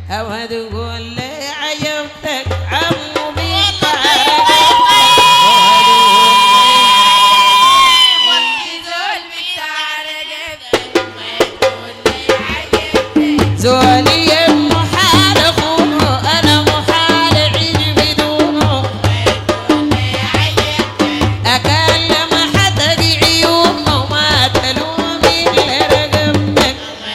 او تقول لي عجبتك عمو بيك زولي محال اخونه انا محال عيد بدونه اكلم حتى عيونه ما تلومي اللي رقبتك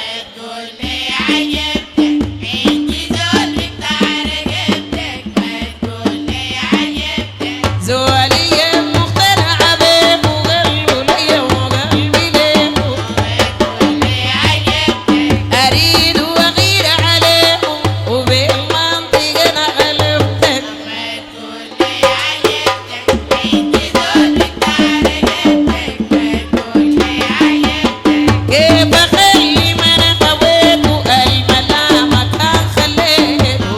زولي مقتنع بيك وقلبه ليا وقلبي ليك اريد واغير عليهم وبالمنطق انا غلبتك كيف اخلي من هويته الملامة كان خليته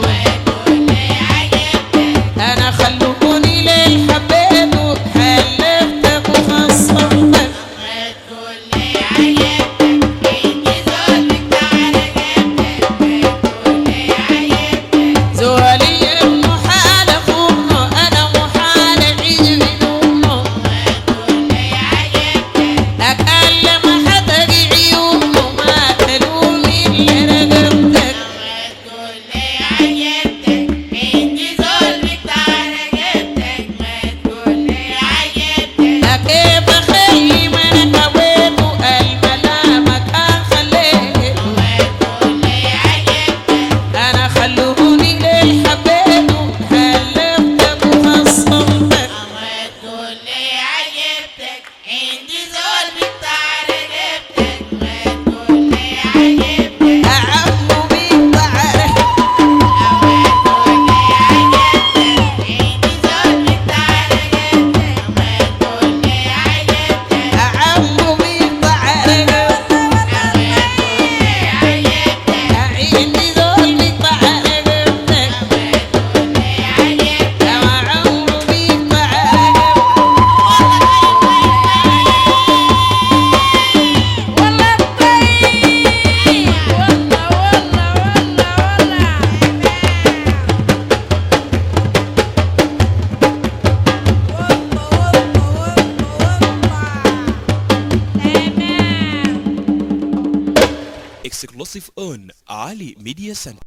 انا خلوني ليل حبيته حلفتك وخصمتك زولي محال اخونه انا محال عيد بدونه اكلم حتى عيونه ما تلومي اللي رقبتك كيف اخلي من هويته الملامة كان خليته انا خلوني ليل حبيته حلفتك وخصمتك اعمو بيك بعرف اعمو بيك بعرف عيني ذول بيك بعرفتك اعمو بيك بعرف والله طيب Exclusive on Ali Media Center.